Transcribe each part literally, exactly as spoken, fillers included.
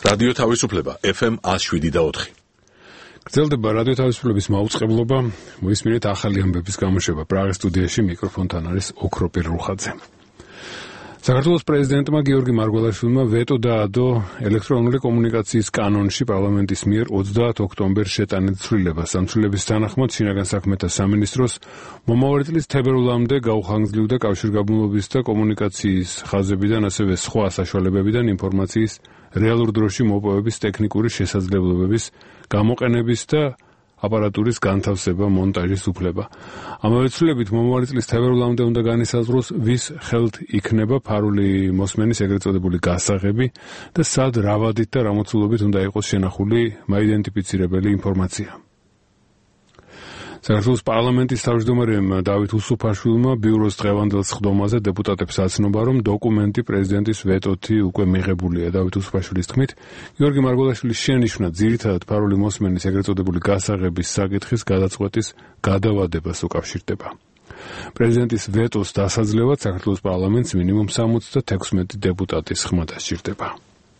რადიო თავისუფლება ეფ ემ one oh seven და four. გრძელდება რადიო თავისუფლების მაუწყებლობა, მოისმინეთ ახალი ამბების გამოშვება. პრაღის სტუდიაში მიკროფონთან არის ოქროპირ რუხაძე. საქართველოს პრეზიდენტმა გიორგი მარგველაშვილმა ვეტო დაადო ელექტრონული კომუნიკაციის კანონში პარლამენტის მიერ ოცდაათ ოქტომბერს შეტანილ ცვლილებას. ამ ცვლილების თანახმად შინაგან საქმეთა სამინისტროს მომავალი წლის თებერვლამდე გაუხანგრძლივდა კავშირგაბმულობის და კომუნიკაციის ხაზებიდან, ასევე სხვა საშუალებებიდან ინფორმაციის რეალურ დროში მოპოვების ტექნიკური შესაძლებლობების გამოყენების და აპარატურის განთავსება, მონტაჟის უფლება. ამავე ცვლილებით მომავალი წლის თებერვლამდე უნდა განისაზღვროს, ვის ხელთ იქნება ფარული მოსმენის ეგრეთ წოდებული გასაღები და სად, რა ვადით და რა მოცულობით უნდა იყოს შენახული მაიდენტიფიცირებელი ინფორმაცია. საქართველოს პარლამენტის თავმჯდომარემ დავით უსუფაშვილმა ბიუროს დღევანდელ სხდომაზე დეპუტატებს აცნობა, რომ დოკუმენტი პრეზიდენტის ვეტოთი უკვე მიღებულია. დავით უსუფაშვილის თქმით, გიორგი მარგველაშვილის შენიშვნა ძირითადად ფარული მოსმენის ეგრეთ წოდებული გასაღების საკითხის გადაწყვეტის გადავადებას უკავშირდება. პრეზიდენტის ვეტოს დასაძლევად საქართველოს პარლამენტს მინიმუმ სამოცდათექვსმეტი დეპუტატის ხმა დასჭირდება.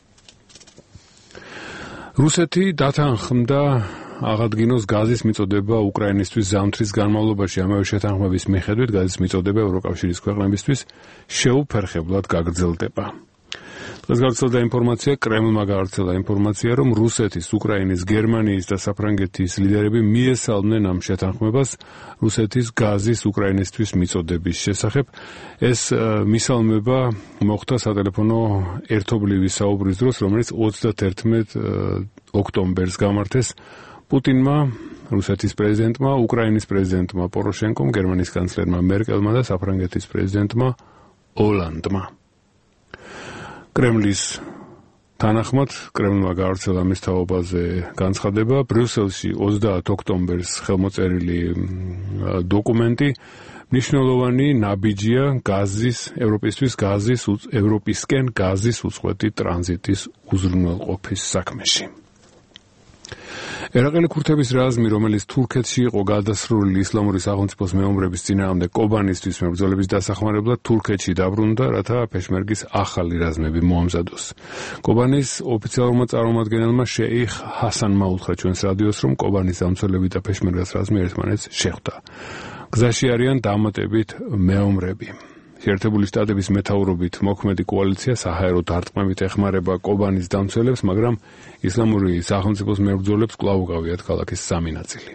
რუსეთი დათანხმდა აღადგინოს გაზის მიწოდება უკრაინისთვის ზამთრის განმავლობაში. ამავე შეთანხმების მიხედვით გაზის მიწოდება ევროკავშირის ქვეყნებისთვის შეუფერხებლად გაგრძელდება. დღეს გავრცელდა ინფორმაცია, კრემლმა გავრცელა ინფორმაცია, რომ რუსეთის, უკრაინის, გერმანიის და საფრანგეთის ლიდერები მიესალმნენ ამ შეთანხმებას რუსეთის გაზის უკრაინისთვის მიწოდების შესახებ. ეს მისალმება მოხდა სატელეფონო ერთობლივი საუბრის დროს, რომელიც ოცდაათერთმეტ ოქტომბერს გამართეს პუტინმა, რუსეთის პრეზიდენტმა, უკრაინის პრეზიდენტმა პოროშენკომ, გერმანიის კანცლერმა მერკელმა და საფრანგეთის პრეზიდენტმა ოლანდმა. კრემლის თანახმად, კრემლმა გავრცელა მის თაობაზე განცხადება, ბრიუსელში ოცდაათ ოქტომბერს ხელმოწერილი დოკუმენტი მნიშვნელოვანი ნაბიჯია გაზის, ევროპისთვის გაზის, ევროპისკენ გაზის უწყვეტი ტრანზიტის უზრუნველყოფის საქმეში. ერაყელი ქურთების რაზმი, რომელიც თურქეთში იყო გადასროლილი ისლამური სახელმწიფოს მეომრების წინააღმდეგ კობანისთვის მებრძოლების დასახმარებლად თურქეთში დაბრუნდა, რათა პეშმერგის ახალი რაზმები მოამზადოს. კობანის ოფიციალურმა წარმომადგენელმა შეიხ ჰასანმა უთხრა ჩვენს რადიოს, რომ კობანის დამცველები და პეშმერგას რაზმი ერთმანეთს შეხვდა. გზაში არიან დამატებით მეომრები. შეერთებული შტატების მეთაურობით მოქმედი კოალიცია საჰაერო დარტყმებით ეხმარება კობანის დამცველებს, მაგრამ ისლამური სახელმწიფოს მებრძოლებს კვლავ უკავიათ ქალაქის სამი ნაწილი.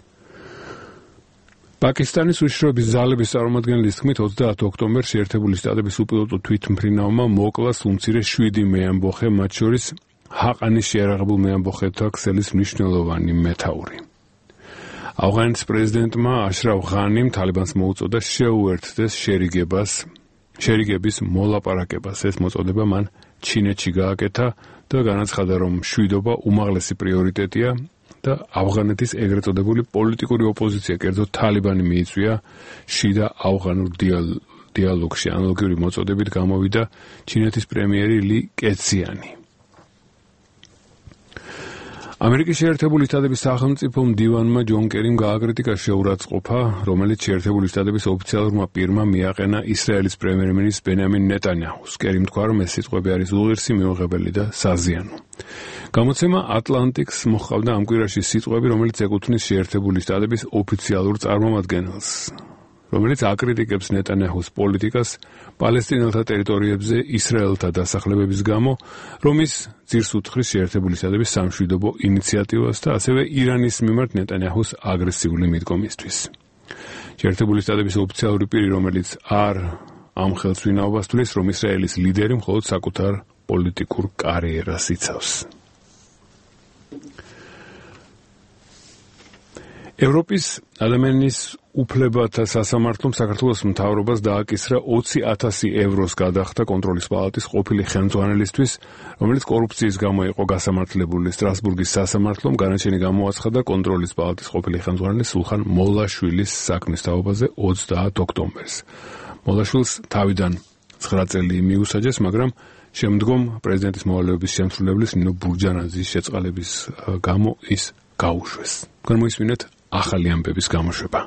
პაკისტანის უშიშროების ძალების წარმომადგენლის თქმით, ოცდაათ ოქტომბერს შეერთებული შტატების უპილოტო თვითმფრინავმა მოკლა სულ-მცირე შვიდი მეამბოხე, მათ შორის ჰაყანის შეიარაღებულ მეამბოხეთა ქსელის მნიშვნელოვანი მეთაური. ავღანის პრეზიდენტმა აშრაფ ღანიმ თალიბანს მოუწოდა შეუერთდეს შერიგებას, შერიგების მოლაპარაკებას. ეს მოწოდება მან ჩინეთში გააკეთა და განაცხადა, რომ მშვიდობა უმაღლესი პრიორიტეტია და ავღანეთის ეგრეთ წოდებული პოლიტიკური ოპოზიცია, კერძოდ თალიბანი მიიწვია შიდა ავღანურ დიალოგში. ანალოგიური მოწოდებით გამოვიდა ჩინეთის პრემიერი ალი კეციანი. ამერიკის შეერთებული შტატების სახელმწიფო მდივანმა ჯონ კერიმ გააკრიტიკა შეურაცხყოფა, რომელიც შეერთებული შტატების ოფიციალურმა პირმა მიაყენა ისრაელის პრემიერ-მინისტრ ბენიამინ ნეტანიაჰუს. კერიმ თქვა, რომ ეს სიტყვები არის უღირსი, მიუღებელი და საზიანო. გამოცემა ატლანტიკს მოჰყავდა ამ კვირაში სიტყვები, რომელიც ეკუთვნის შეერთებული შტატების ოფიციალურ წარმომადგენელს, რომელიც აკრიტიკებს ნეტანიაჰუს პოლიტიკას პალესტინელთა ტერიტორიებზე ისრაელთა დასახლებების გამო, რომ ის ძირს უთხრის შეერთებული შტატების სამშვიდობო ინიციატივას და ასევე ირანის მიმართ ნეტანიაჰუს აგრესიული მიდგომისთვის. შეერთებული შტატების ოფიციალური პირი, რომელიც არ ამ ხელს ვინაობას თვლის, რომ ისრაელის ლიდერი მხოლოდ საკუთარ პოლიტიკურ კარიერას იცავს. ევროპის ადამიანის უფლებათა სასამართლომ საქართველოს მთავრობას დააკისრა ოცი ათასი ევროს გადახდა კონტროლის პალატის ყოფილი ხელმძღვანელისთვის, რომელიც კორუფციის გამო იყო გასამართლებული. სტრასბურგის სასამართლომ განაჩენი გამოაცხადა კონტროლის პალატის ყოფილი ხელმძღვანელი სულხან მოლაშვილის საქმის თაობაზე ოცდაათ ოქტომბერს. მოლაშვილს თავიდან ცხრა წელი მიუსაჯეს, მაგრამ შემდგომ პრეზიდენტის მოვალეობის შემსრულებლის ნინო ბურჯანაძის შეწყალების გამო ის გაუშვეს. გამოისმინეთ ახალი ამბების გამოშვება.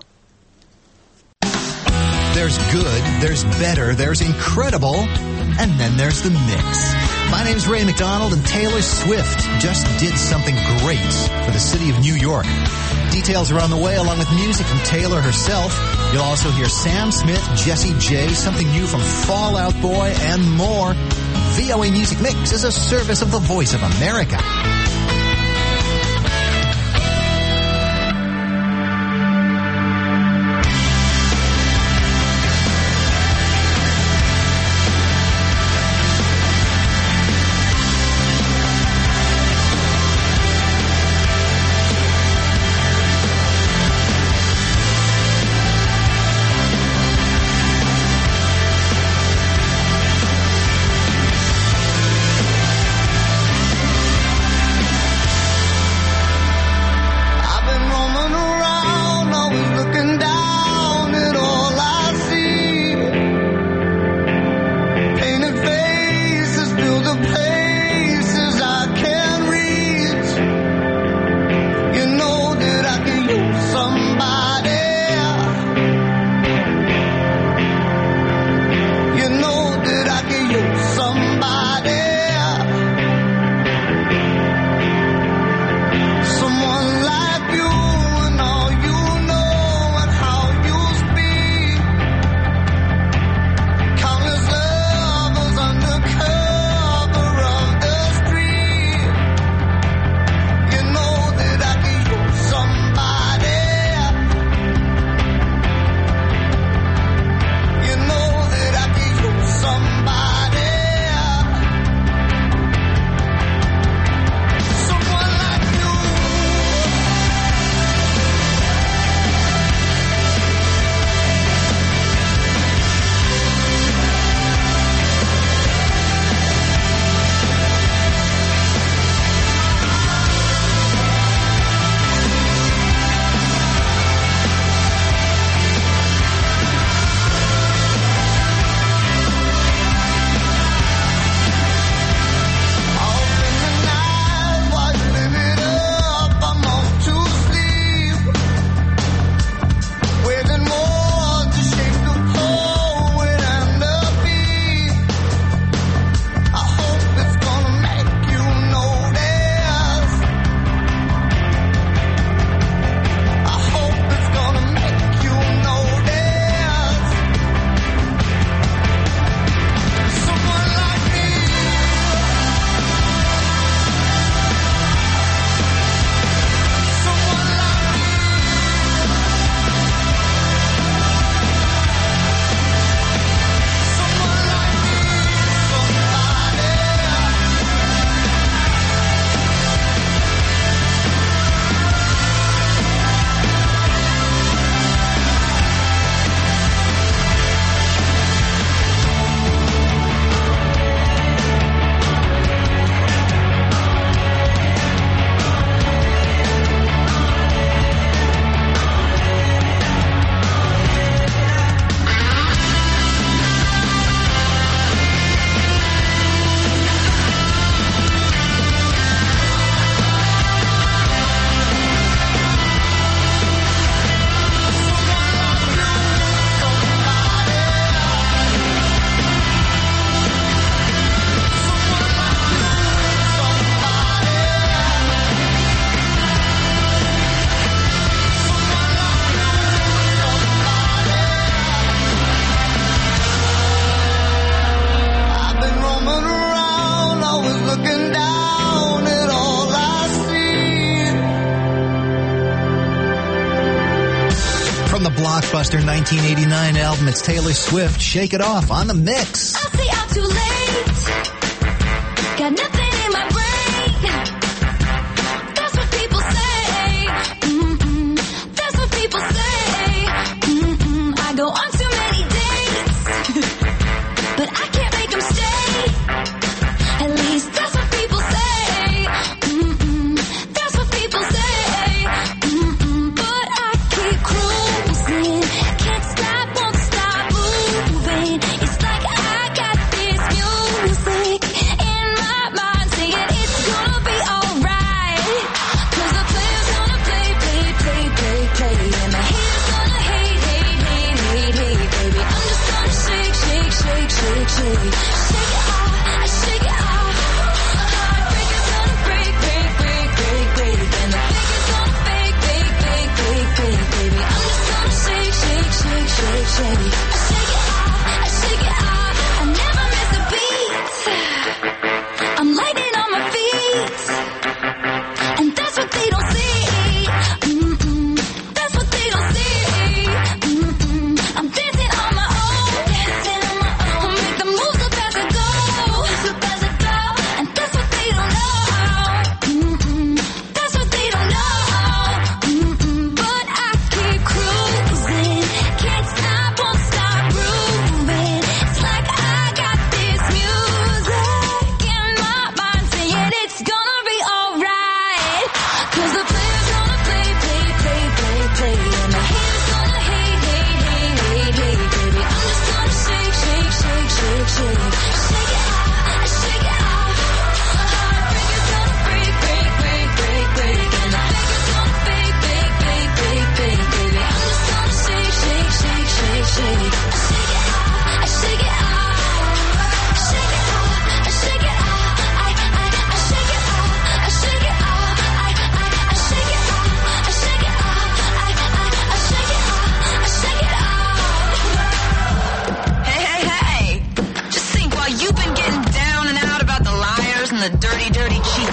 There's good, there's better, there's incredible, and then there's the mix. My name's Ray McDonald, and Taylor Swift just did something great for the city of New York. Details are on the way, along with music from Taylor herself. You'll also hear Sam Smith, Jessie J, something new from Fall Out Boy, and more. V O A Music Mix is a service of the Voice of America. Blockbuster nineteen eighty-nine album, it's Taylor Swift, Shake It Off, on the mix. I say I'm too late. Got nothing in my brain. That's what people say. Mm-mm. That's what people say. Mm-mm. I go on too many dates, but I can't make them stay. At least that's what people say. Mm-mm. That's what people say. Mm-mm. But I keep cruising. Can't stop, won't stop moving. It's like I got this music in my mind.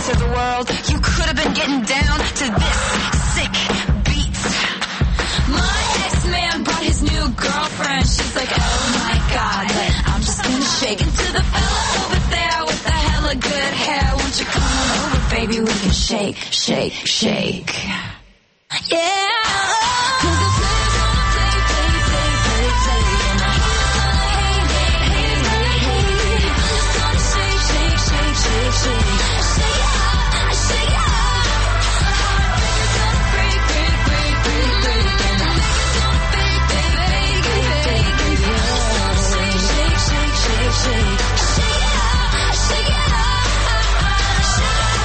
to the world. You could have been getting down to this sick beat. My ex-man brought his new girlfriend. She's like, oh my God, but I'm just gonna shake it to the fella over there with the hella good hair. Won't you come on over, baby? We can shake, shake, shake. Yeah.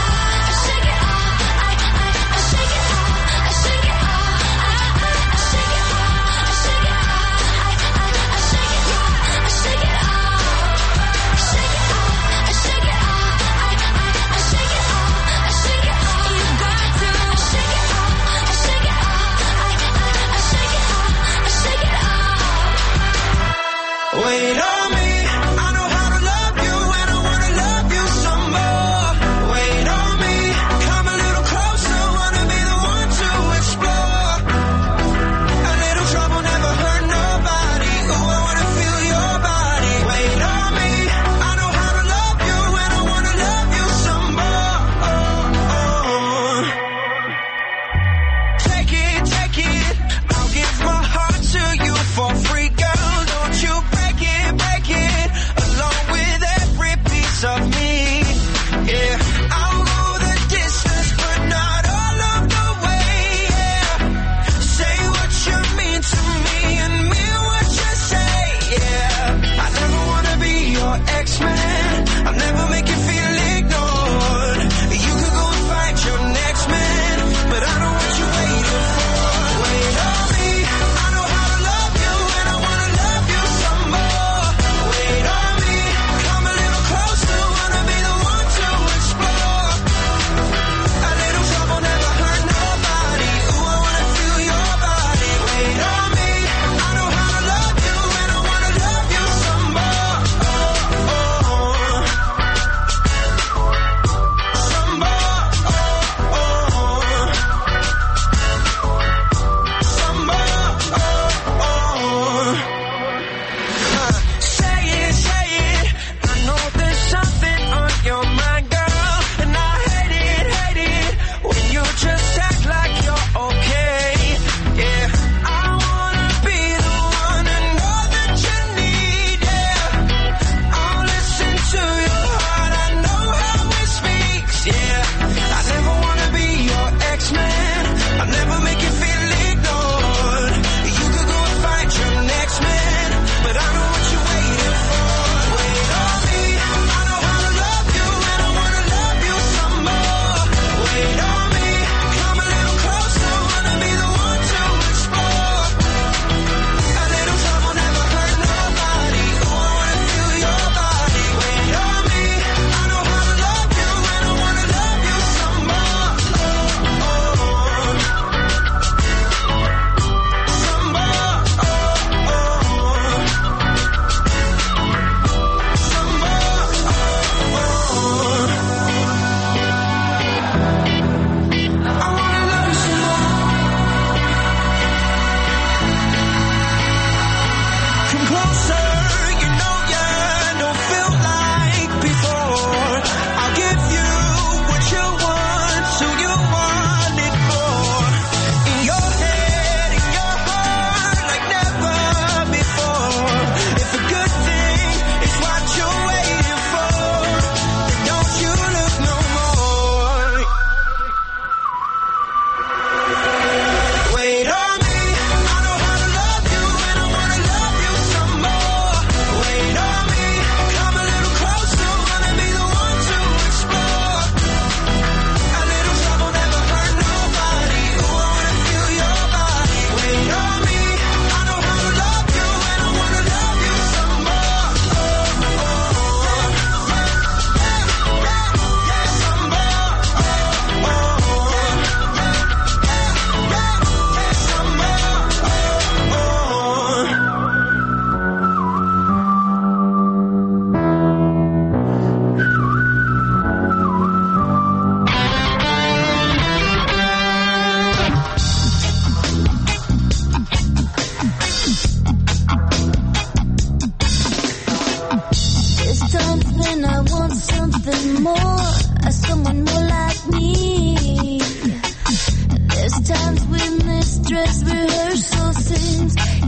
Shake it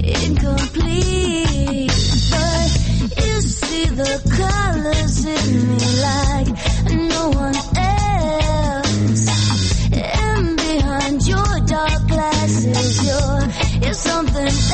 incomplete. But you see the colors in me like no one else. And behind your dark glasses, you're, you're something else.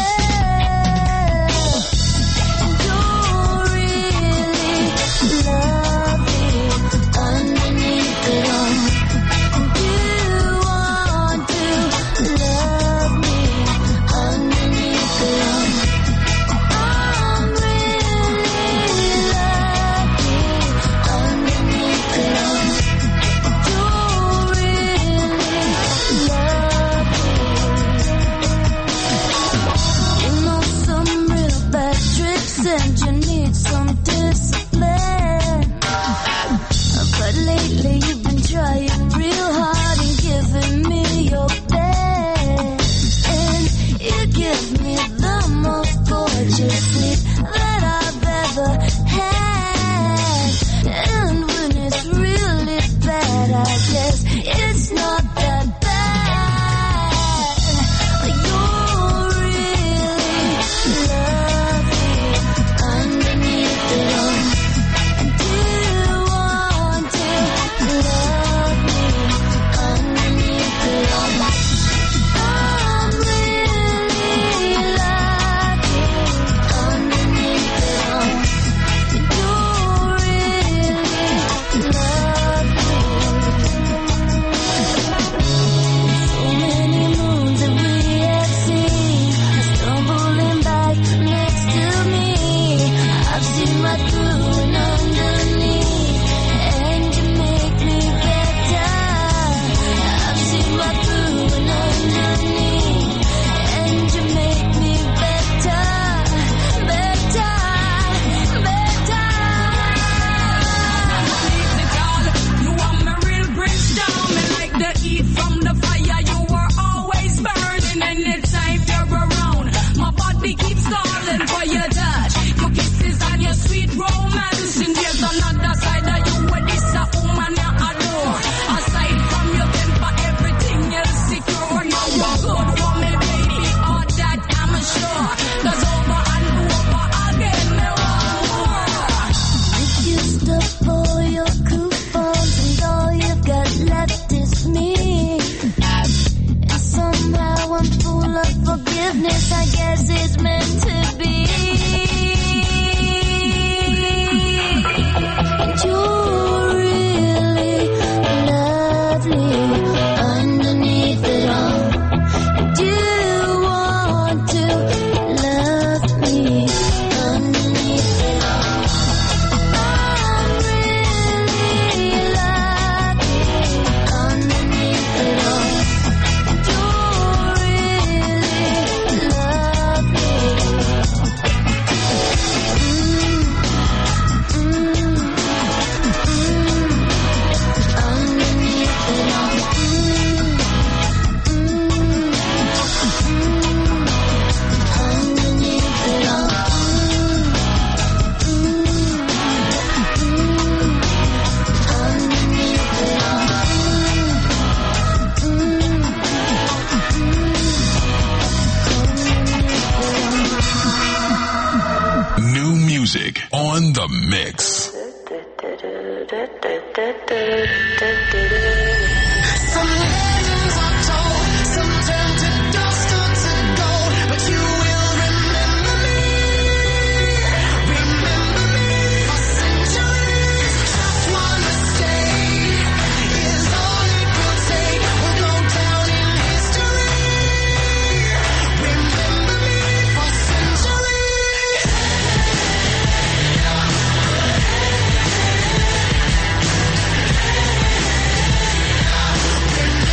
You're really lovely underneath it all. Do you want to love me underneath it all? I'm really lucky underneath it all. You're really lovely. You know some real bad tricks and you need some discipline. But lately you've been trying real hard and giving me your best. And you give me the most gorgeous sleep that I've ever had. And when it's really bad, I guess it's not that bad. You're really lovely underneath it all. Do you want to love me underneath it all? I'm really lucky underneath it all. You're really lovely. So many moons that we have seen stumbling back next to me. I've seen right through and underneath, and you make me better. I've seen right through and underneath, and you make me better, better, better. You want me real brimstone, me like the heat from the fire. You were always burning anytime you're around. My body keeps calling for your touch, your kisses and your sweet romance. And there's another side of you where this a woman I adore. Aside from your temper, everything else secure. Now you're good for me, baby, all that I'm sure. 'Cause over and over again, me want more. If you stop all your coupons and all you've got left is me, and somehow I'm full of forgiveness, I guess it's meant to be. And you're really lovely underneath it all. Do you want to love me underneath it all? I'm really lucky underneath it all. You're really lovely. music on the mix. Some legends are told, some turn to dust or to gold, but you will remember me, remember me for centuries. Just one mistake is all it will take. We'll go down in history. Remember me for centuries. Remember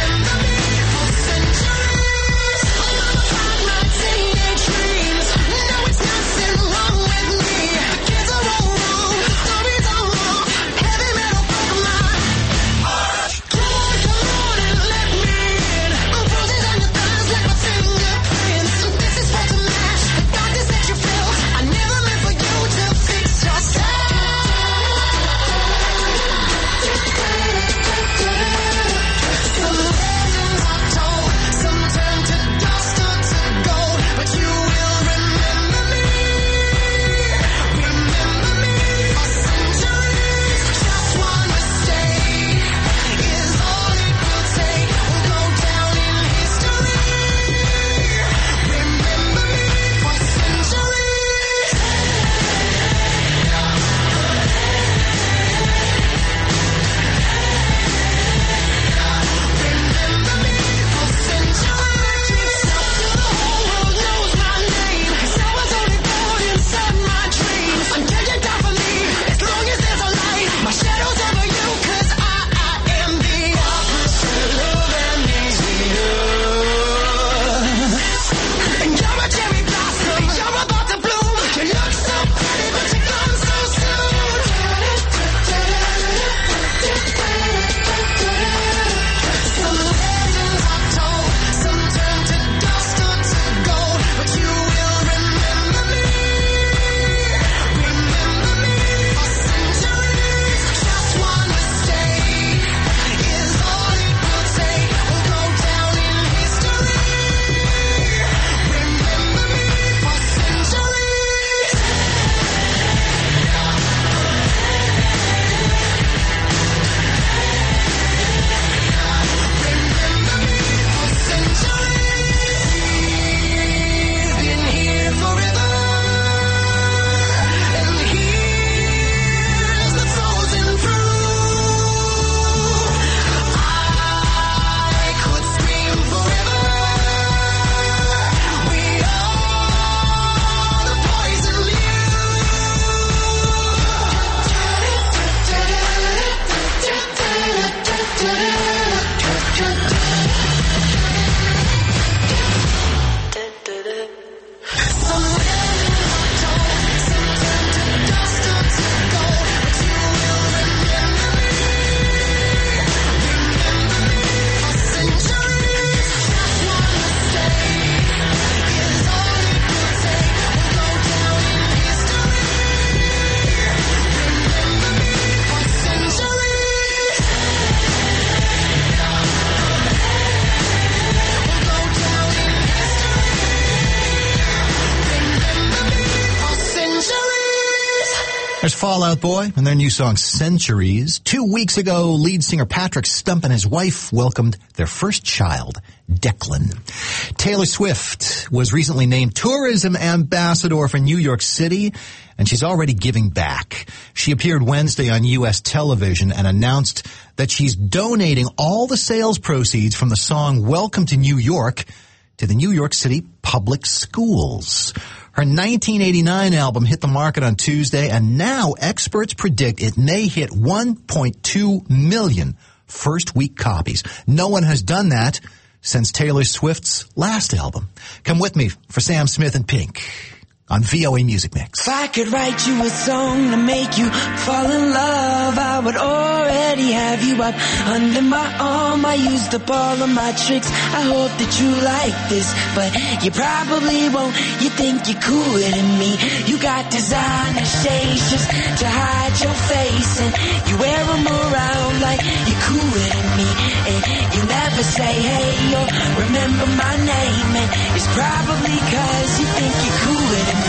There's Fall Out Boy and their new song Centuries. Two weeks ago, lead singer Patrick Stump and his wife welcomed their first child, Declan. Taylor Swift was recently named Tourism Ambassador for New York City, and she's already giving back. She appeared Wednesday on U S television and announced that she's donating all the sales proceeds from the song Welcome to New York to the New York City Public Schools. Her nineteen eighty-nine album hit the market on Tuesday, and now experts predict it may hit one point two million first-week copies. No one has done that since Taylor Swift's last album. Come with me for Sam Smith and Pink on V O A Music Mix. If I could write you a song to make you fall in love, I would already have you up under my arm. I used up all of my tricks. I hope that you like this, but you probably won't. You think you're cooler than me. You got designer shades just to hide your face, and you wear them around like you're cooler than me. And you never say hey or remember my name, and it's probably cause you think you're cooler than me.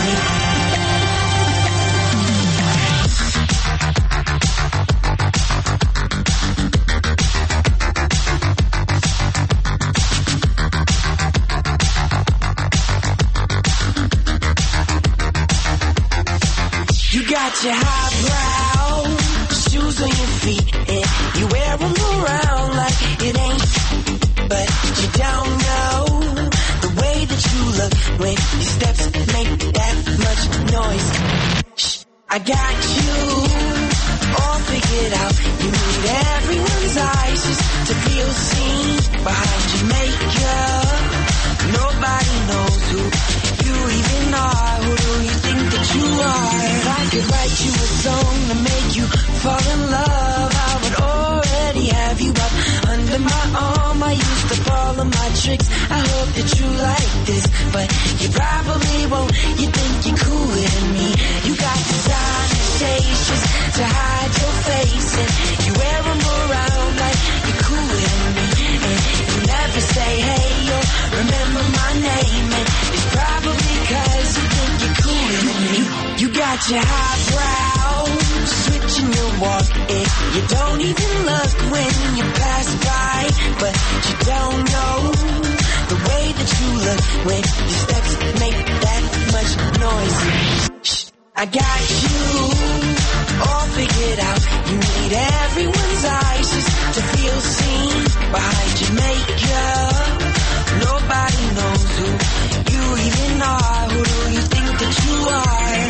You got your highbrow shoes on your feet, and you wear them around like it ain't, but you don't know the way that you look when your steps make that much noise. Shh, I got you all figured out. You need everyone's eyes just to feel seen behind your makeup. Nobody knows who you even are. Who do you think that you are? If I could write you a song to make you fall in love, I would already have you up under my arm. I used up all of my tricks. I hope that you like this, but you probably won't. You think you're cooler than me. You got designer shades just to hide your face, and you wear them around like you're cooler than me. And you never say hey or remember my name, and it's probably cause you think you're cooler than me. You got your highbrow switching your walk, and you don't even look when you pass by, but you don't know the way that you look when your steps make that much noise. Shh, I got you all figured out. You need everyone's eyes just to feel seen behind your makeup. Nobody knows who you even are. Who do you think that you are?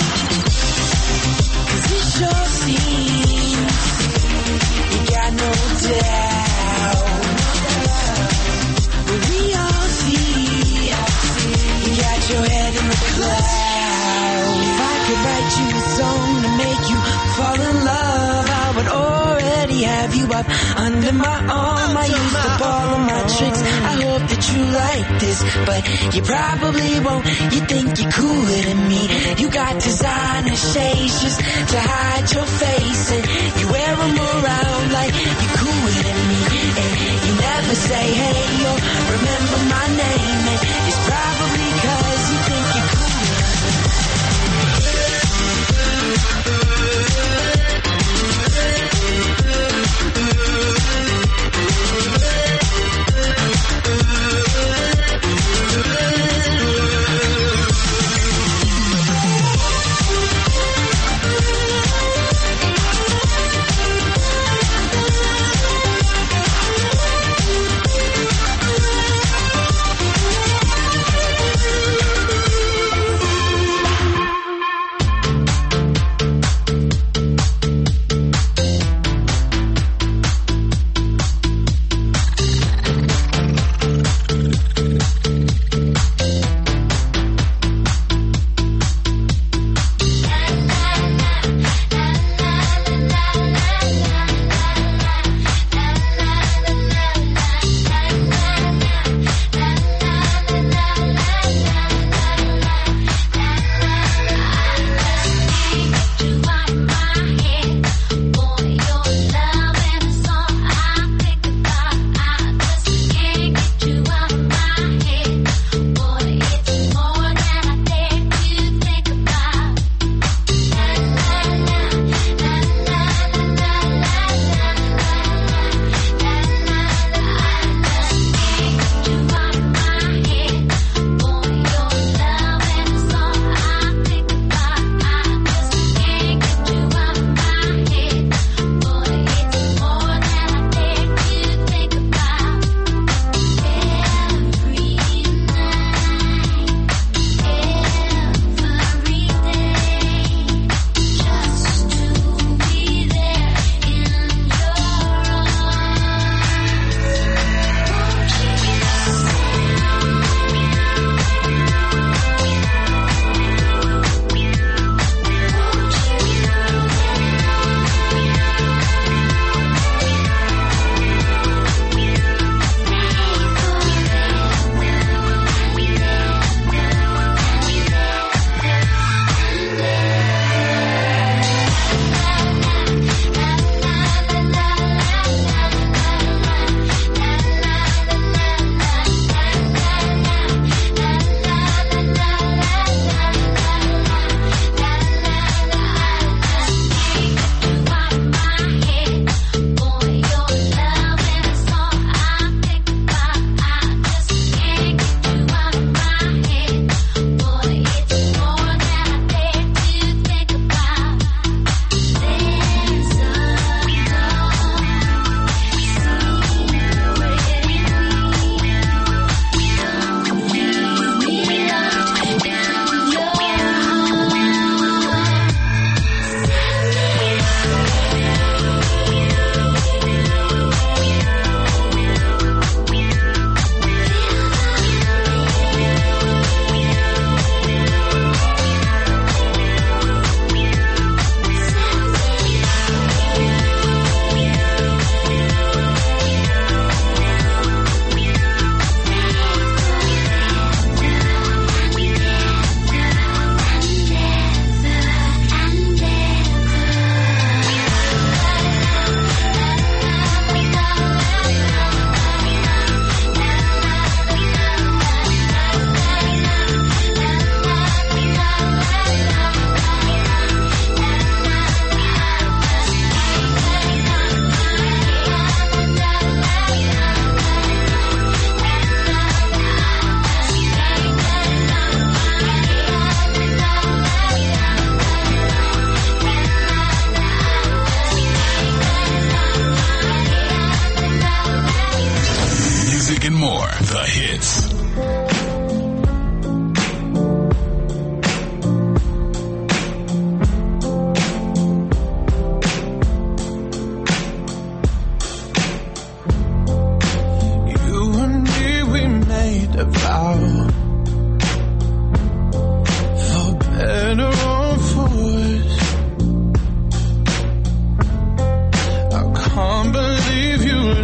Cause it sure seems you got no doubt. But we all see you got your head in the clouds. If I could write you a song to make you fall in love, I would already have you up under my arm. I used up all of my tricks. I hope that you like this, but you probably won't. You think you're cooler than me. You got designer shades just to hide your face, and you wear them around like you're cooler than me. And you never say hey or remember my name, and it's probably cause you think you're cooler.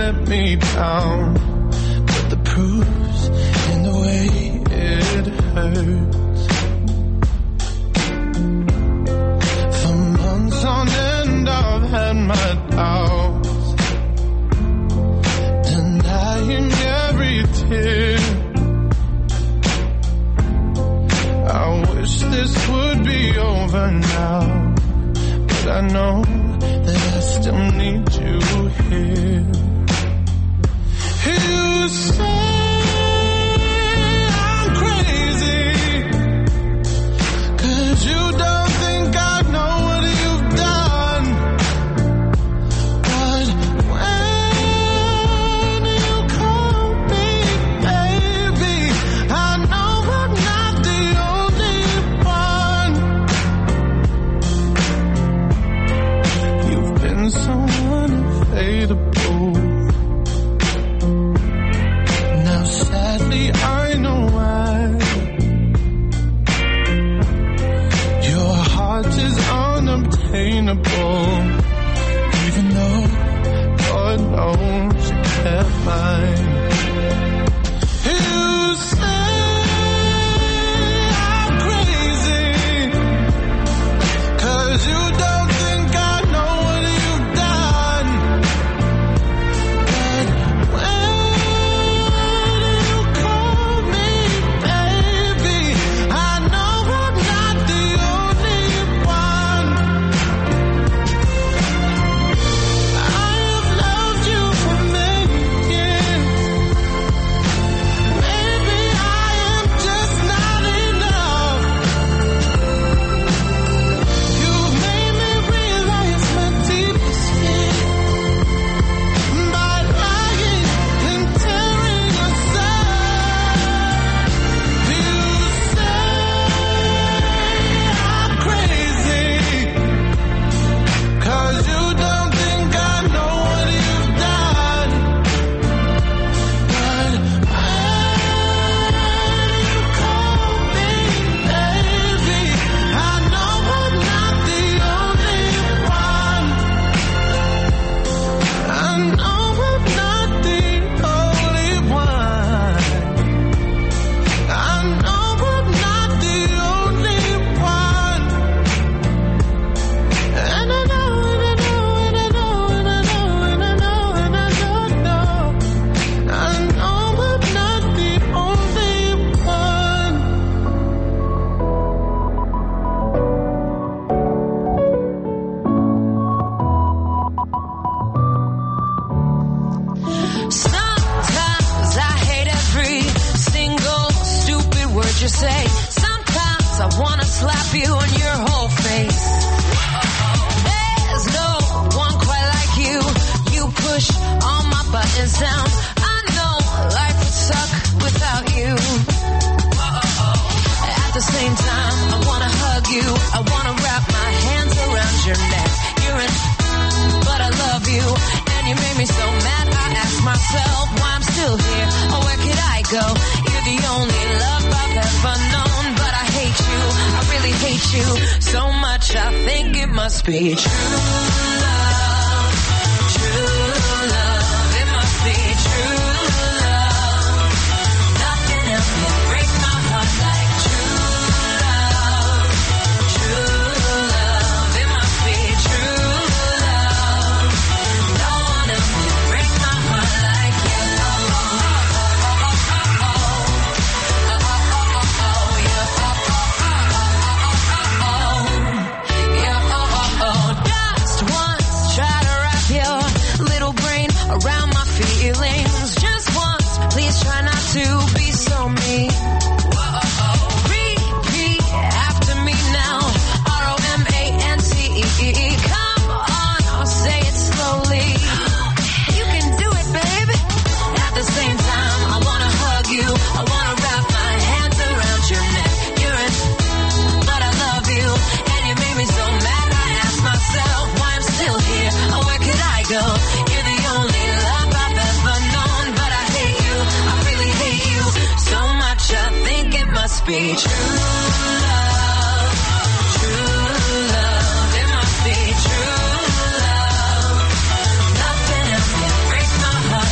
let me down, but the proof's in the way it hurts. For months on end I've had my doubts, denying every tear. I wish this would be over now, but I know that I still need you here. You say I'm crazy, 'cause you don't think I know what you've done. But when you call me baby, I know I'm not the only one. You've been so unfadable. Now sadly I know why. Your heart is unobtainable, even though God knows you kept mine. You say I'm crazy, 'cause you don't think I know what you've done. But when you call me baby, I know I'm not the only one. I have loved you for many years. Maybe I am just not enough. You've made me realize my deepest fear by lying and tearing us apart. You say I'm crazy, 'cause you don't think I know what you've done. But when you call me baby, I know I'm not the only one. I know I'm not the only one. I know I'm not the only one. And I know, and I know, and I know, and I know, and I know, and I don't know. I know I'm not the only one. Sometimes I hate every single stupid word you say. Sometimes I wanna slap you on your whole face. There's no one quite like you. You push all my buttons down. I know life would suck without you. At the same time, I wanna hug you. I wanna wrap my hands around your neck. You're in, but I love you, and you made me so mad. I ask myself why I'm still here. Oh, where could I go? You're the only love I've ever known, but I hate you. I really hate you so much. I think it must be true love, true love. It must be true love. Nothing else can break my heart like true love, true love. It must be true love. No one else can break my heart like you. Just once try to wrap your little brain around my feelings. Just once, please try not to be so mean. Repeat after me now. R O M A N T E. Come on, I'll say it slowly. You can do it, baby. At the same time, I wanna hug you. I wanna wrap my hands around your neck. You're in, but I love you, and you made me so mad. I ask myself why I'm still here. Oh, where could I go? You're the only love I've ever known, but I hate you. I really hate you so much. I think it must be true love, true love. It must be true love. Nothing else can break my heart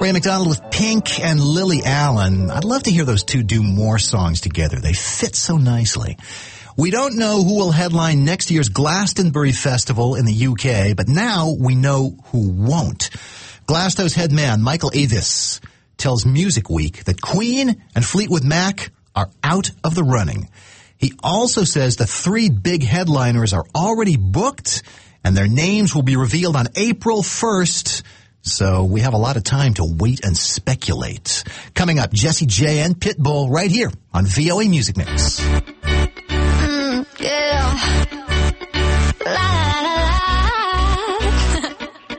Ray McDonald with Pink and Lily Allen. I'd love to hear those two do more songs together. They fit so nicely. We don't know who will headline next year's Glastonbury Festival in the U K, but now we know who won't. Glasto's head man, Michael Avis, tells Music Week that Queen and Fleetwood Mac are out of the running. He also says the three big headliners are already booked, and their names will be revealed on April first. So we have a lot of time to wait and speculate. Coming up, Jessie J and Pitbull right here on V O A Music Mix. Mm, yeah. La, la, la, la.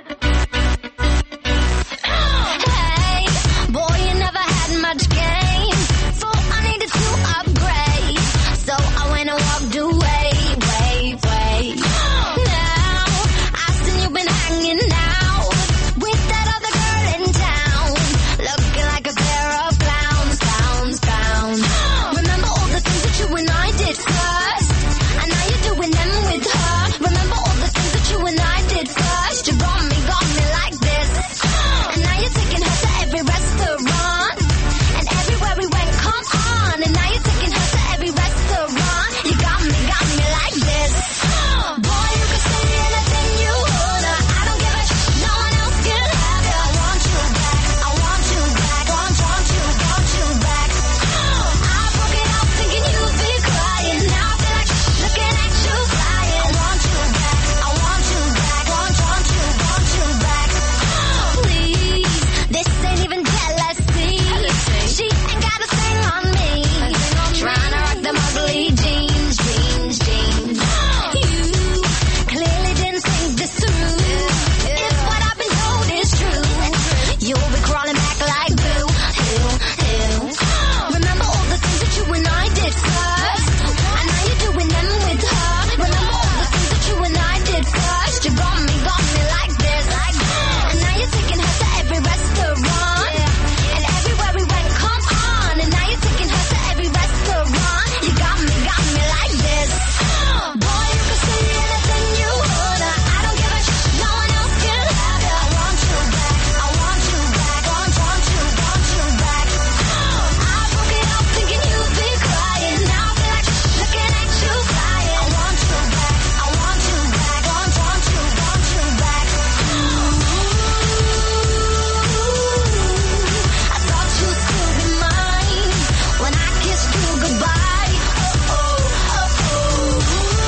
Hey, boy, you never had much game. Thought I needed to upgrade. So I went and walked away, way, way. Now, I seen you been hanging out with that other girl in town, looking like a pair of clowns, clowns, clowns. Remember all the things that you and I did first, and now you're doing them with her. Remember all the things that you and I did first. You got me, got me like this, and now you're taking her to every restaurant, and everywhere we went, come on. And now you're taking her to every restaurant. You got me, got me like this. Boy, you can say anything you wanna. I don't give a shit. No one else can have it. I want you back. I want you back. Want, want you, want you back. I broke it out thinking you'd be crying. Now I feel like looking at you flying. I want you back. I want you back. Want, want you, want you back. Please, this ain't even jealousy. She ain't got a thing on me. Trying to rock them ugly jeans, jeans, jeans. You clearly didn't think this through. If what I've been told is true, you'll be crawling back like boo, ew, ew. Remember all the things that you and I did first, and now you're doing them with her. Remember all the things that you and I did first. You got me, got me like this, like this. And now you're taking her to every restaurant, and everywhere we went, come on. And now you're taking her to every restaurant. You got me, got me like this. Boy, you can say anything you wanna. I don't give a shit. No one else can have it. I want you back. I want you back. Want, want you, want you back. I broke it out thinking you'd be crying. Now I feel like looking at you flying. I want you back. I want you back. Want, want you, want you back. I thought you'd still be mine when I kissed you goodbye. Oh, oh, oh,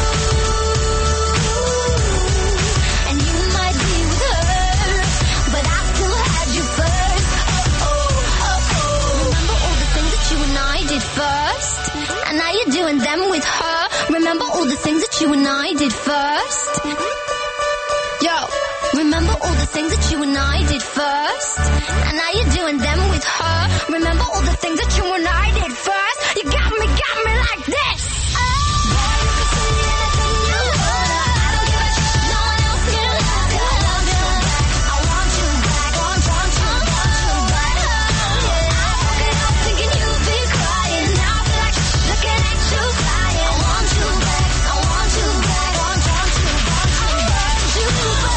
oh. And you might be with her, but I still had you first. Oh, oh, oh, oh. Remember all the things that you and I did first, and now you're doing them with her. Remember all the things that you and I did first. Yo, remember all the things that you and I did first, and now you're doing them with her. Remember all the things that you and I did first. You got me, got me like this. Boy, you can say anything you wanna. I don't give a shit. No one else can have it. I want you back. I want you back. Want, want you, want you back. Yeah, I broke it out thinking you'd be crying. Now I feel like looking at you flying. I want you back. I want you back. Want, want you, want you back. You back.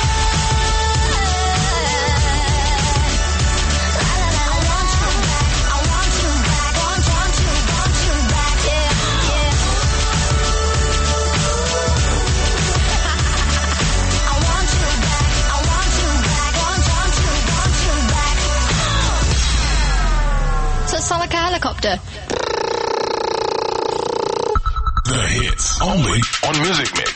La, la, la, I want you back. I want you back. Want, want you, want you back. Yeah, yeah. I want you back. I want you back. Want, want you, want you back. So it sound like a helicopter. The hits only on Music Mix.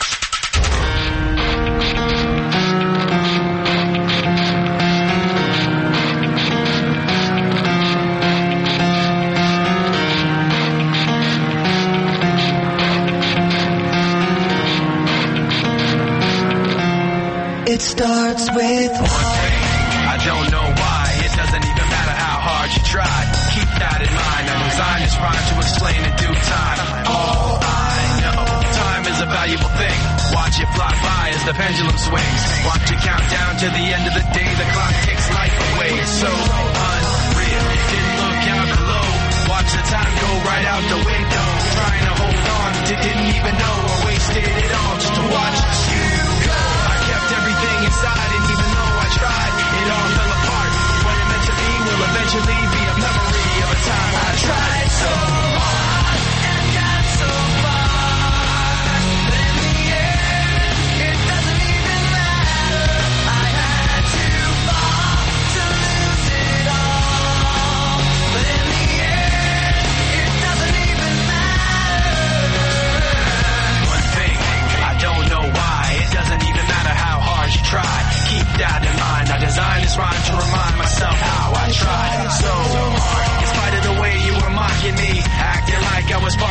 It starts with I don't know why. It doesn't even matter how hard you try. Keep that in mind. I designed this rhyme to explain in due time. All I know, time is a valuable thing. Watch it fly by as the pendulum swings. Watch it count down to the end of the day. The clock takes life away. It's so unreal. Didn't look out below. Watch the time go right out the window. Trying to hold on to didn't even know I wasted it all just to watch you go. I kept everything inside, and even though I tried, it all fell apart. When it meant to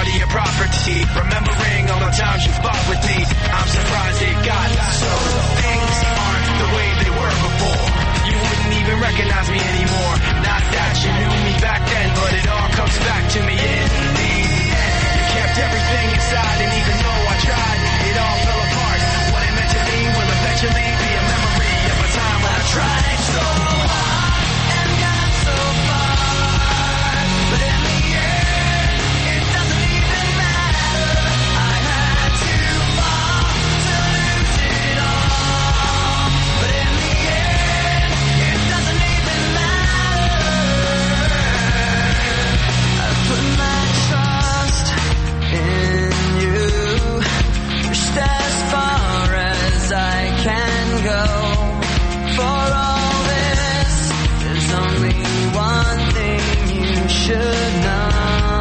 of your property. Remembering all the times you fought with me, I'm surprised it got so. Things aren't the way they were before. You wouldn't even recognize me anymore. Not that you knew me back then, but it all comes back to me in the end. You kept everything inside, and even though I tried, it all fell apart. What it meant to me will eventually be a memory of a time when I tried so hard and got so far. But in the end, it doesn't even matter. I had to fall to lose it all. But in the end, it doesn't even matter. I put my trust in you, pushed as far as I can go. For all this, there's only one thing you should know.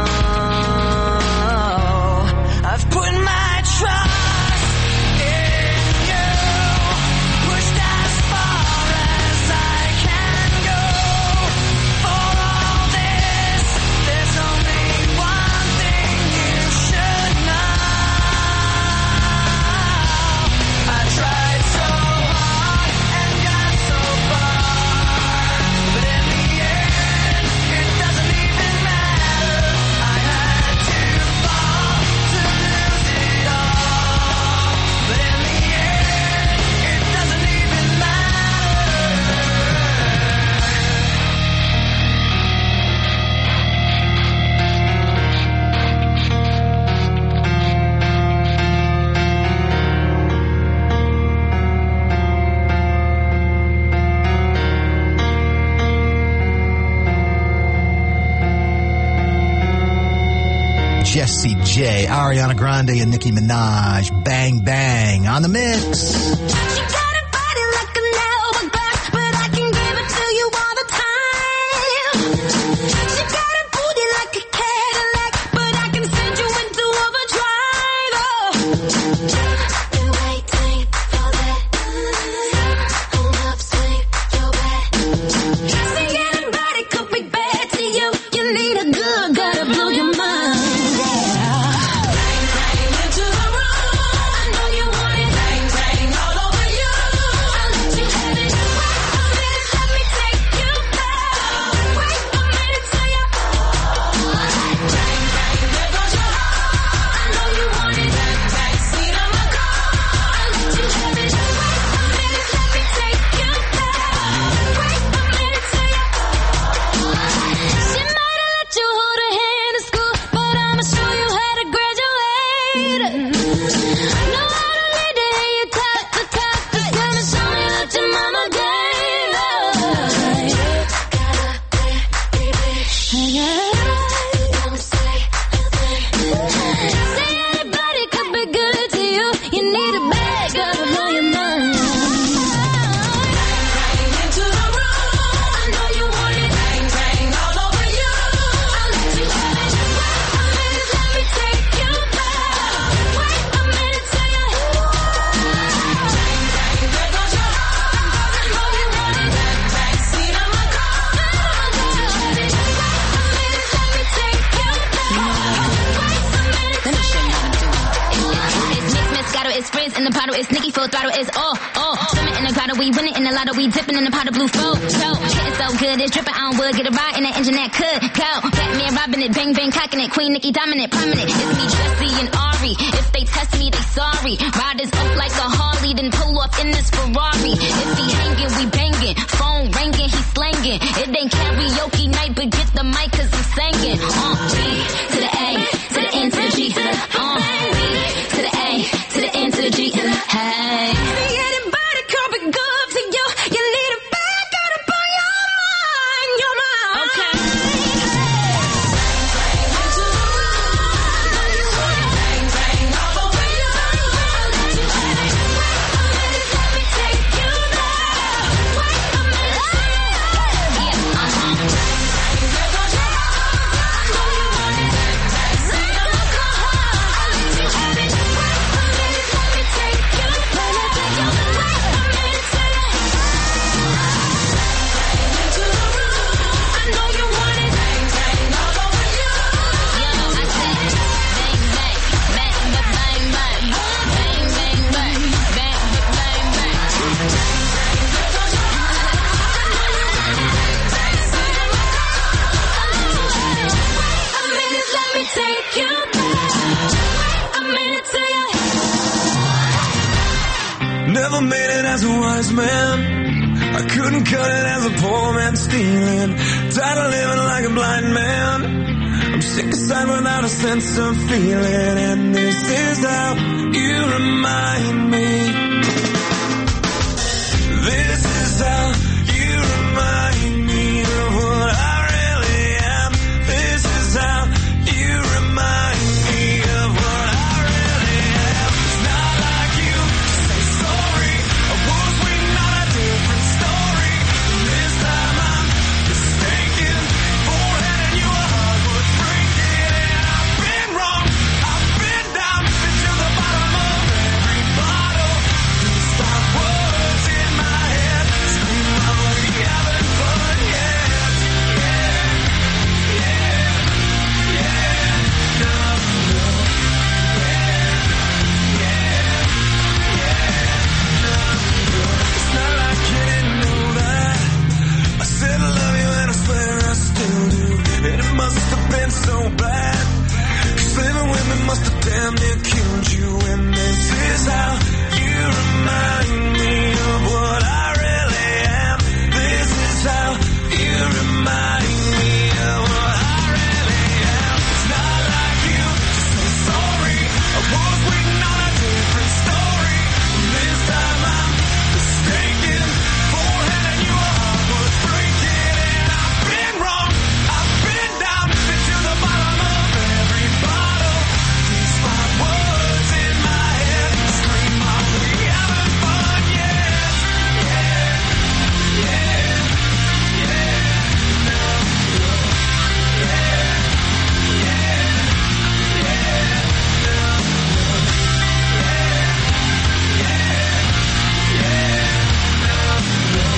I've put my trust in you, pushed as far as I can go. For all this, there's only one thing you should know. I tried so hard and got so far, but in the end, it doesn't even matter. I had to fall to lose it all, but in the end, it doesn't even matter. Jessie J, Ariana Grande, and Nicki Minaj. Bang, bang on the mix. She got a body like an hourglass, but I can give it to you all the time. She got a booty like a Cadillac, but I can send you into overdrive. Oh, I've been waiting for that. An upswing, your back. See, anybody could be bad to you. You need a good, gotta blow your mind. Into the room, I know you want it. Bang, bang, all over you. I'll let you have it. Wait a minute, let me take you there. Wait a minute till you. Bang, bang, there goes your heart. I know you want it. Bang, bang, seat on my car. I'll let you have it. Wait a minute, let me take you there. Wait a minute till you. She might have let you hold her hand in school, but I'ma show you how to graduate. Know how to lead to hear you talk the talk. Just gonna show me that your mama gave us. Don't say a thing. Say anybody could be good to you. You need a bag, gotta blow your mind. Bang, into the room. I know you want it. Bang, bang, all over you. I'll let you have it. Wait a minute, let me take you there. Wait a minute till you. Bang, bang, there goes your heart. I know you want it. Bang, bang, seat on my car. I'll let you have it. Wait a minute, let me take you there. Wait a minute. Let me show you how to do it. It's Mix Moscato, it's Frizz in the bottle, it's Nicki full throttle, it's all, all. Swimming in the grotto, we winning in the lotto, we dipping in the pot of blue flow. So, getting so good, it's dripping on wood, get a ride in the engine that could go. Batman robbing it, bang bang cocking it, Queen Nicki dominant, prominent. It's me, Jessie and Ari. If they test me, they sorry. Riders up like a Harley, then pull off in this Ferrari. If he hanging, we banging. Phone ringing, he slanging. It ain't karaoke night, but get the mic 'cause I'm singing. Uh, B to the A, to the N to the G. Uh, B to the A, to the N to the G. Hey. See, anybody could be good to you. You need a bag, gotta blow your mind, your mind. Okay. Into the room. I know you want it. Bang, bang, all over you. I'll let you have it. Wait a minute, let me take you there. Wait a minute. Yeah, uh-huh. Bang, bang, there goes your heart. I know you Never made it as a wise man. I couldn't cut it as a poor man stealing. Tired of living like a blind man. I'm sick aside without a sense of feeling. And this is how you remind me. This is how you remind me of what I really am. This is how you remind me of what I really am. It's not like you to say sorry. I was waiting on a different story. This time I'm mistaken for handing you a heart worth breaking. And I've been wrong. I've been down, been to the bottom of every bottle. These five words in my head scream out, we haven't fun yet. Yeah, yeah, yeah. No, no. Yeah, yeah, yeah. No, no. It's not like you didn't know that. I said I love you and I swear I still do. And it must have been so bad. 'Cause living with me must have damn near killed you. And this is how you remind me of what I really am. This is how you remind me of what I really am. It's not like you to say sorry. I was waiting on a different story. This time I'm mistaken for handing you a heart worth breaking. And I've been wrong. I've been down, been to the bottom of every bottle. These five words in my head scream out, we haven't fun yet. Yeah, yeah, yeah. No, no. Yeah, yeah, yeah. No, no. Yeah, yeah, yeah. No, no.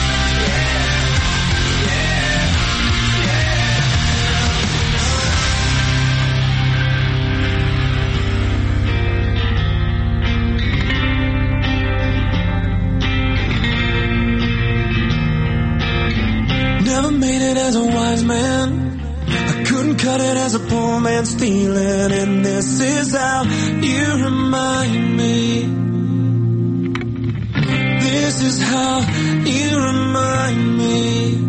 Never made it as a wise man. I couldn't cut it as a poor man stealing. And this is how you remind me. This is how you remind me.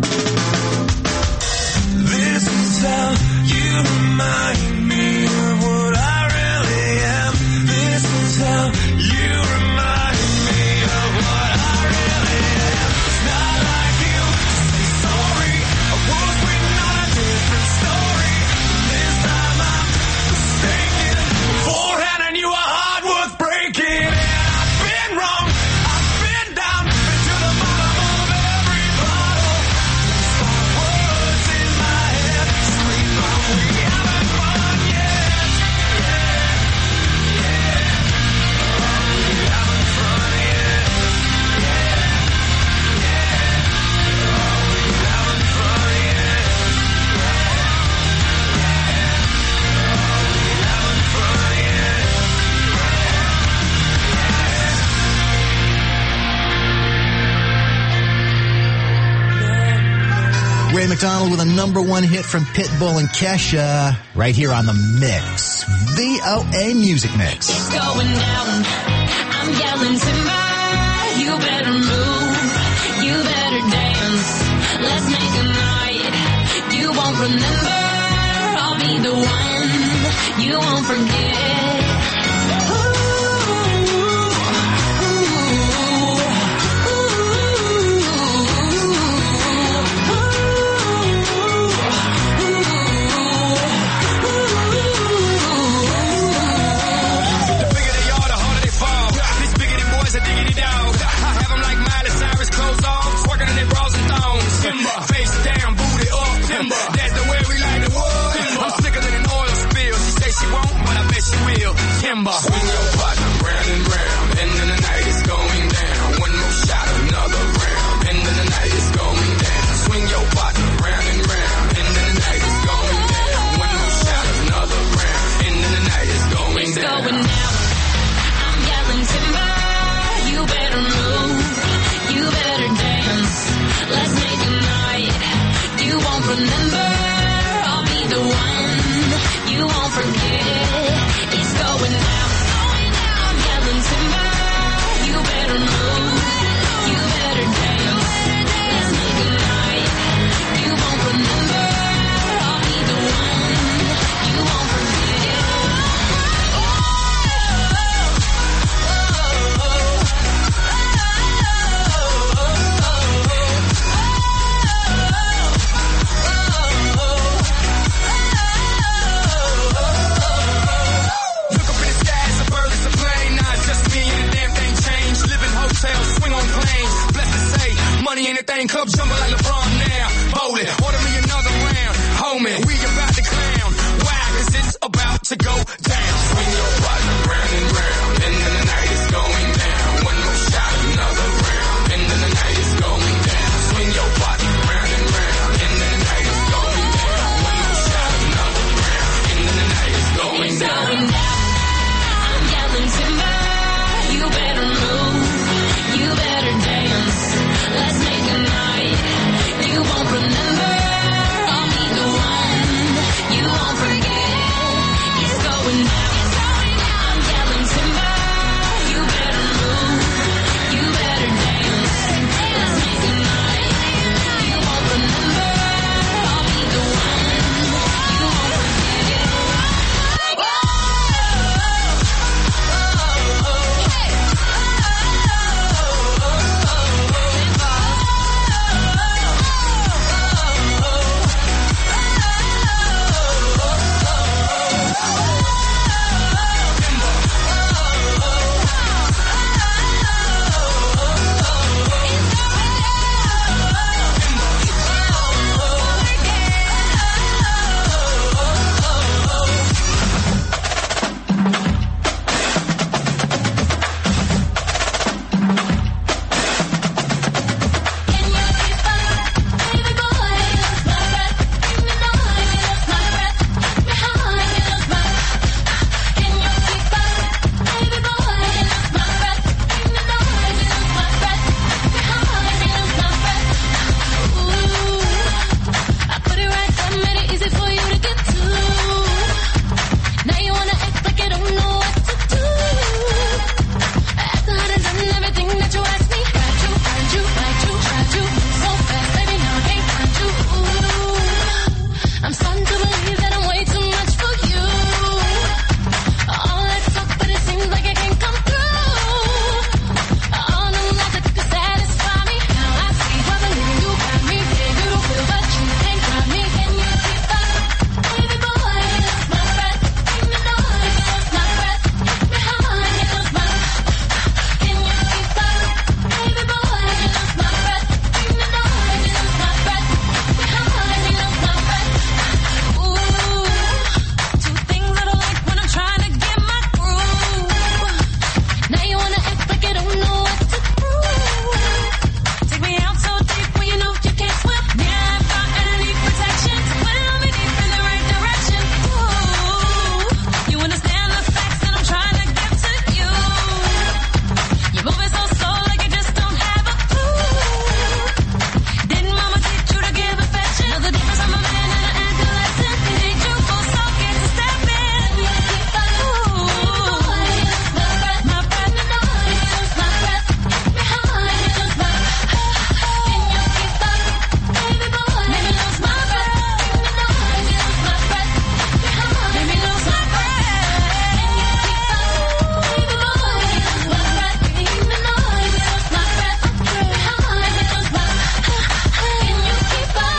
This is how you remind me of what I really am. This is how you remind me of what I really am. It's not like you to say sorry. I was waiting on a different story. This time I'm mistaken for handing you a heart worth breaking. And I've been wrong. I've been down, been to the bottom of every bottle. These five words in my head scream out, we haven't fun yet. Yeah, yeah. Oh, we haven't fun yet. Yeah, yeah. Oh, we haven't fun yet. Ray McDonald with a number one hit from Pitbull and Kesha right here on the Mix. V O A Music Mix. It's going down. I'm yelling timber. You better move. You better dance. Let's make a night. You won't remember. I'll be the one. You won't forget. The bigger they are, the harder they fall. These biggity boys are diggity dogs. I have them like Miley Cyrus, clothes off, twerking in their bras and thongs. Face down, booty up. That's the way we like the world. I'm sicker than an oil spill. She say she won't, but I bet she will. Kimber. Swing your partner round and round. End of the night is going down. One more shot, another round. End of the night is going down. Swing your partner round and round. End of the night is going down. One more shot, another round. End of the night is going It's down. going down. I'm yelling timber. You better move. You better dance. Let's make a night. You won't remember. I'll be the one. You won't forget. It's going down. Swing your body round and round, and then the night is going down. One more shot, another round, and then the night is going down. Swing your body round and round, and then the night is going down. One more shot, another round, and then the night is going It's down. going down. I'm yelling timber. You better move. You better dance. Let's make a night you won't remember. I'll be the one you won't forget. It's going down. It's going down. I'm yelling timber. You better move. You better dance. Let's make a night you won't remember. I'll be the one you won't forget. I'm starting to believe that I'm way too much for you. All that talk, but it seems like it can't come through. All the love that could satisfy me. Now I see why believing you got me. Yeah, you don't feel, but you can't grab me. Can you keep up, baby boy? Get off my breath. Give me noise. Get off my breath. Get me high. Get off my. Can you keep up, baby boy? Get off my breath. Give me noise. Get off my breath. Get me high. Get off my breath. Ooh, two things I don't like when I'm trying to get my groove. Now you wanna act like you don't know what to prove. Take me out so deep when you know you can't swim. Never any protection. Swim me deep in the right direction. Ooh, you understand the facts that I'm trying to give to you. You're moving so slow like you just don't have a clue. Didn't mama teach you to give affection? Know the difference from a man and an adolescent. It ain't you for so scared to step in. Ooh, my breath, my breath, my breath, me high, lose my. Can you keep up, baby boy? Let me lose my breath. Give me noise, lose my breath. Me high, let me lose my breath. Can you keep up, baby boy? Lose my breath. Give me noise, lose my breath. Me high, let me lose my. Can you keep up?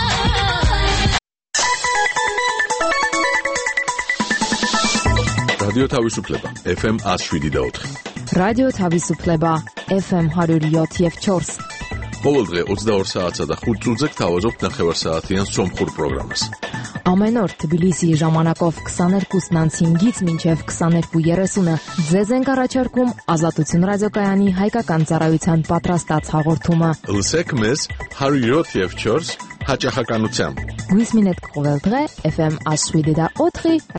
რადიო თავისუფლება ეფ ემ one oh seven და four. რადიო თავისუფლება ეფ ემ one oh seven და four. ყოველ დღე twenty-two საათსა და five წუთზე გთავაზობთ ნახევარსაათიან სომხურ პროგრამას. Ամեն օր Թբիլիսիի ժամանակով twenty-two fifteen-ից մինչև twenty-two thirty ձեզ ենք առաջարկում Ազատություն ռադիոկայանի հայկական ծառայության պատրաստած հաղորդումը։ Լսեք մեզ one oh seven da four հաճախականությամբ։ Գույս մինետ կողել დღե էֆ էմ one oh seven da four